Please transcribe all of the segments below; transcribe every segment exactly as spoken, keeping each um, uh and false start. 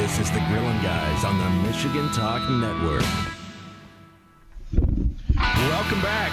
This is the Grillin' Guys on the Michigan Talk Network. Welcome back.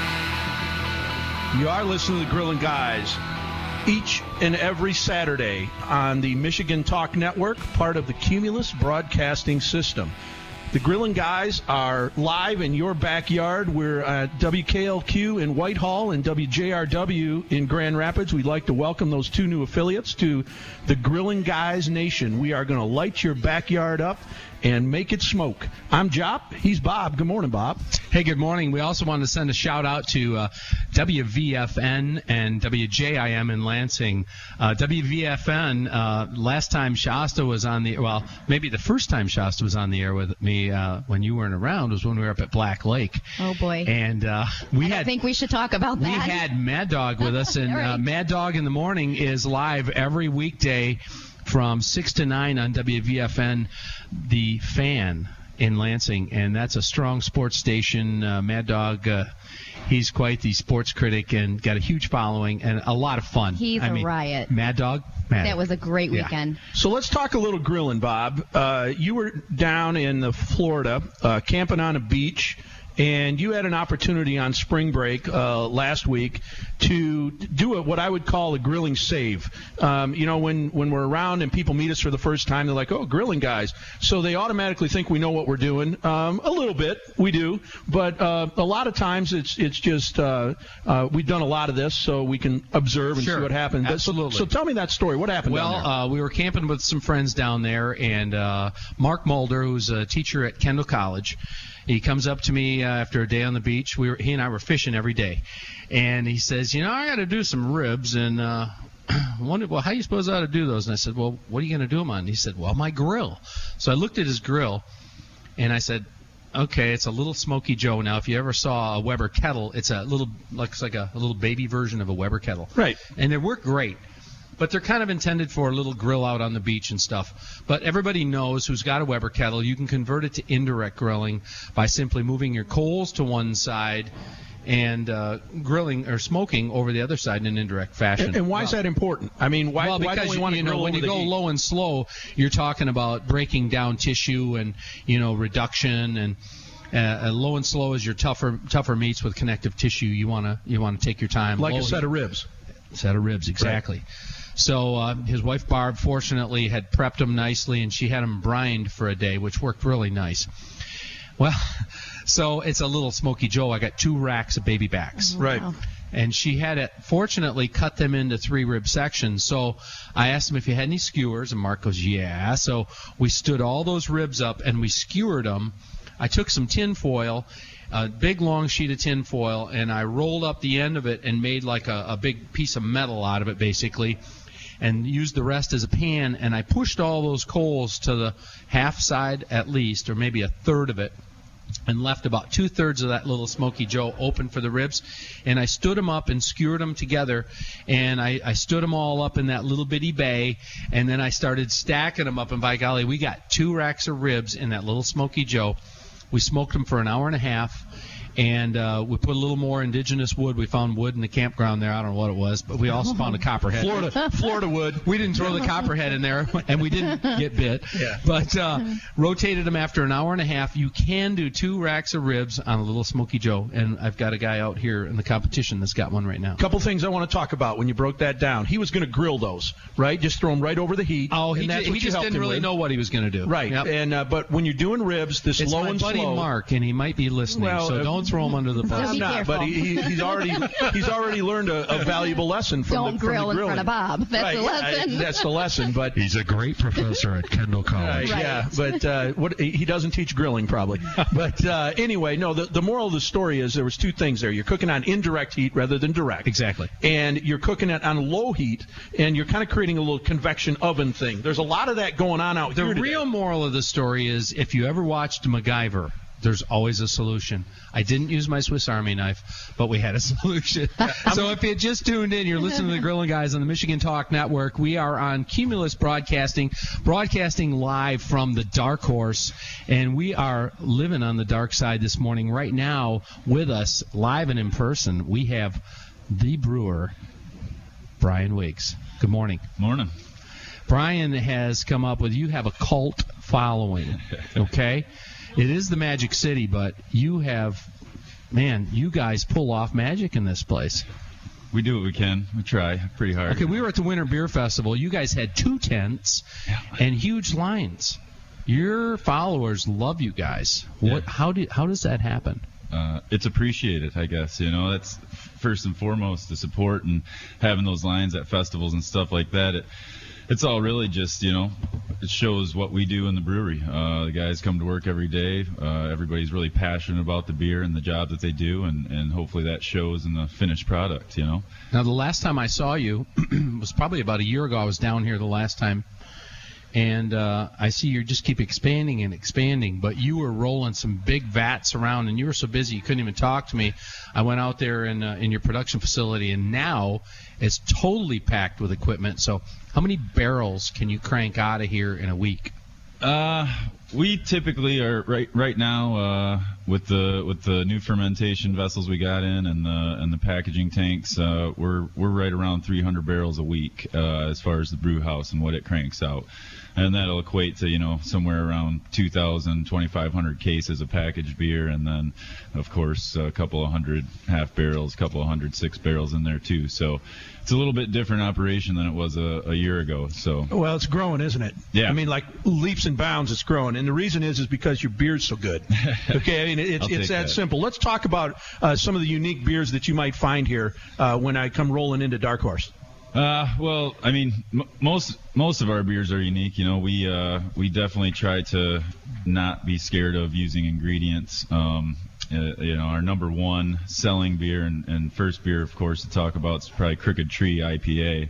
You are listening to the Grillin' Guys each and every Saturday on the Michigan Talk Network, part of the Cumulus Broadcasting System. The Grillin' Guys are live in your backyard. We're at W K L Q in Whitehall and W J R W in Grand Rapids. We'd like to welcome those two new affiliates to the Grillin' Guys Nation. We are going to light your backyard up and make it smoke. I'm Jop. He's Bob. Good morning, Bob. Hey, good morning. We also wanted to send a shout-out to uh, W V F N and W J I M in Lansing. Uh, W V F N, uh, last time Shasta was on the – well, maybe the first time Shasta was on the air with me uh, when you weren't around was when we were up at Black Lake. Oh, boy. And uh, we I had – I think we should talk about that. We had Mad Dog with us, and right. uh, Mad Dog in the Morning is live every weekday from six to nine on W V F N, The Fan in Lansing, and that's a strong sports station. Uh, Mad Dog, uh, he's quite the sports critic and got a huge following and a lot of fun. He's I a mean, riot. Mad Dog? Mad. That was a great Yeah. weekend. So let's talk a little grilling, Bob. Uh, you were down in the Florida, uh, camping on a beach, and you had an opportunity on spring break uh, last week to do a, what I would call a grilling save. Um, you know, when, when we're around and people meet us for the first time, they're like, oh, Grilling Guys. So they automatically think we know what we're doing. Um, a little bit, we do. But uh, a lot of times it's it's just uh, uh, we've done a lot of this so we can observe and Sure. see what happens. But Absolutely. So, so tell me that story. What happened Well, down there? uh, we were camping with some friends down there, and uh, Mark Mulder, who's a teacher at Kendall College, he comes up to me uh, after a day on the beach. We were, he and I were fishing every day. And he says, you know, I got to do some ribs. And uh, I wondered, well, how do you suppose I ought to do those? And I said, well, what are you going to do them on? And he said, well, my grill. So I looked at his grill, and I said, okay, it's a little Smoky Joe. Now, if you ever saw a Weber kettle, it's a little, looks like a, a little baby version of a Weber kettle. Right. And they work great. But they're kind of intended for a little grill out on the beach and stuff. But everybody knows who's got a Weber kettle, you can convert it to indirect grilling by simply moving your coals to one side and uh, grilling or smoking over the other side in an indirect fashion. And, and why is that important? I mean, why, well, why because don't we want to you know grill when over you the go heat? low and slow, you're talking about breaking down tissue and you know reduction and. Uh, low and slow is your tougher tougher meats with connective tissue. You wanna you wanna take your time. Like low a set heat. of ribs. Set of ribs, exactly. Right. So uh, his wife Barb, fortunately, had prepped them nicely, and she had them brined for a day, which worked really nice. Well, so it's a little Smoky Joe. I got two racks of baby backs. Right. Wow. And she had it, fortunately, cut them into three rib sections. So I asked him if he had any skewers, and Mark goes, yeah. So we stood all those ribs up, and we skewered them. I took some tin foil, a big long sheet of tin foil, and I rolled up the end of it and made like a, a big piece of metal out of it, basically, and used the rest as a pan. And I pushed all those coals to the half side at least, or maybe a third of it, and left about two-thirds of that little Smoky Joe open for the ribs. And I stood them up and skewered them together, and I, I stood them all up in that little bitty bay, and then I started stacking them up, and by golly, we got two racks of ribs in that little Smoky Joe. We smoked them for an hour and a half, and uh, we put a little more indigenous wood. We found wood in the campground there. I don't know what it was, but we also found a copperhead. Florida, Florida wood. We didn't throw the copperhead in there, and we didn't get bit. Yeah. But uh, rotated them after an hour and a half. You can do two racks of ribs on a little Smoky Joe, and I've got a guy out here in the competition that's got one right now. Couple things I want to talk about when you broke that down. He was going to grill those, right? Just throw them right over the heat. Oh, he, and that's did, what he you just helped didn't him really with. know what he was going to do. Right. Yep. And uh, but when you're doing ribs, this It's low my and buddy slow. Mark, and he might be listening, Well, so uh, don't throw him under the bus. I'm Be not, careful. but he, he, he's already he's already learned a, a valuable lesson from Don't the from grill the in grilling. front of Bob. That's right, the yeah, lesson. I- that's the lesson. But He's a great professor at Kendall College. Uh, Right. Yeah, but uh, what he doesn't teach grilling probably. But uh, anyway, no. The, the moral of the story is there was two things there. You're cooking on indirect heat rather than direct. Exactly. And you're cooking it on low heat, and you're kind of creating a little convection oven thing. There's a lot of that going on out The here today. real moral of the story is if you ever watched MacGyver, there's always a solution. I didn't use my Swiss Army knife, but we had a solution. So if you just tuned in, you're listening to the Grillin' Guys on the Michigan Talk Network. We are on Cumulus Broadcasting, broadcasting live from the Dark Horse, and we are living on the dark side this morning. Right now, with us, live and in person, we have the brewer, Brian Wiggs. Good morning. Morning. Brian has come up with, you have a cult following, okay? It is the Magic City, but you have, man, you guys pull off magic in this place. We do what we can. We try pretty hard. Okay, we were at the Winter Beer Festival. You guys had two tents and huge lines. Your followers love you guys. What? Yeah. How do? How does that happen? Uh, it's appreciated, I guess. You know, that's first and foremost the support and having those lines at festivals and stuff like that. It, it's all really just, you know, it shows what we do in the brewery. Uh, the guys come to work every day. Uh, everybody's really passionate about the beer and the job that they do, and, and hopefully that shows in the finished product, you know. Now, the last time I saw you was probably about a year ago. I was down here the last time. And uh, I see you just keep expanding and expanding, but you were rolling some big vats around, and you were so busy you couldn't even talk to me. I went out there in uh, in your production facility, and now it's totally packed with equipment. So how many barrels can you crank out of here in a week? Uh, we typically are right right now uh, with the with the new fermentation vessels we got in and the and the packaging tanks. Uh, we're we're right around three hundred barrels a week uh, as far as the brew house and what it cranks out, and that'll equate to you know somewhere around two thousand, twenty-five hundred cases of packaged beer, and then of course a couple of hundred half barrels, a couple of hundred six barrels in there too. So it's a little bit different operation than it was a, a year ago. So well, it's growing, isn't it? Yeah. I mean, like leaps and bounds, it's growing, and the reason is is because your beer's so good. Okay, I mean it's it's that, that simple. Let's talk about uh, some of the unique beers that you might find here uh, when I come rolling into Dark Horse. Uh, well, I mean, m- most most of our beers are unique. You know, we uh, we definitely try to not be scared of using ingredients. Um, uh, you know, our number one selling beer and, and first beer, of course, to talk about is probably Crooked Tree I P A.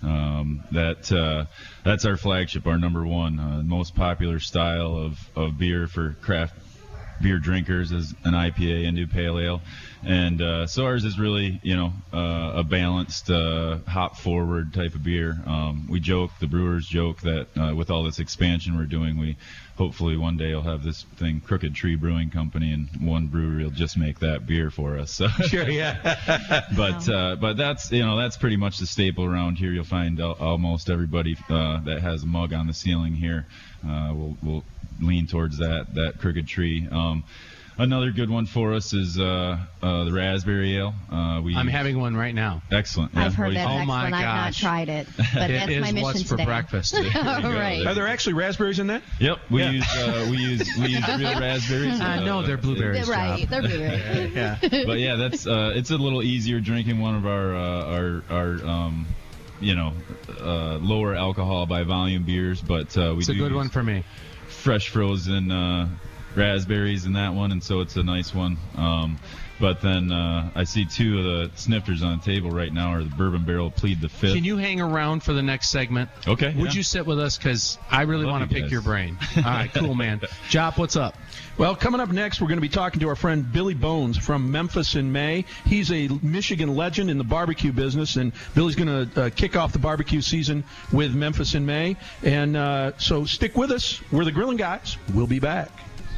Um, that uh, that's our flagship, our number one, uh, most popular style of, of beer for craft beer drinkers is an I P A, India Pale Ale, and uh, so ours is really, you know, uh, a balanced, uh, hop-forward type of beer. Um, we joke, the brewers joke that uh, with all this expansion we're doing, we hopefully one day will have this thing, Crooked Tree Brewing Company, and one brewery will just make that beer for us. So. Sure, yeah. but uh, but that's you know that's pretty much the staple around here. You'll find al- almost everybody uh, that has a mug on the ceiling here uh, will will lean towards that that Crooked Tree. Um, Another good one for us is uh, uh, the raspberry ale. Uh, we I'm having one right now. Excellent. Yeah. I've heard What do you that's Oh think? my excellent. I've not gosh. tried it, but It that's is my mission what's for today. breakfast. All you go. right. Are there actually raspberries in that? Yep, we Yeah. use uh, we use we use real raspberries. Uh, no, they're blueberries. They're right. Rob. They're blueberries. Yeah. But yeah, that's uh, it's a little easier drinking one of our uh, our our um, you know uh, lower alcohol by volume beers, but uh, we It's a do good use one for me. fresh frozen uh, raspberries in that one, and so it's a nice one. Um, but then uh, I see two of the snifters on the table right now are the Bourbon Barrel Plead the Fifth. Can you hang around for the next segment? Okay. Would yeah. you sit with us? Because I really Love want you to pick guys. your brain. All right, cool, man. Jop, what's up? Well, coming up next, we're going to be talking to our friend Billy Bones from Memphis in May. He's a Michigan legend in the barbecue business, and Billy's going to uh, kick off the barbecue season with Memphis in May. And uh, so stick with us. We're the Grilling Guys. We'll be back.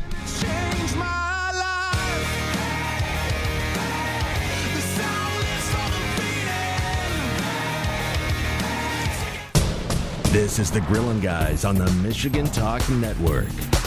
Change my life. The sound is for the beating. This is the Grillin' Guys on the Michigan Talk Network.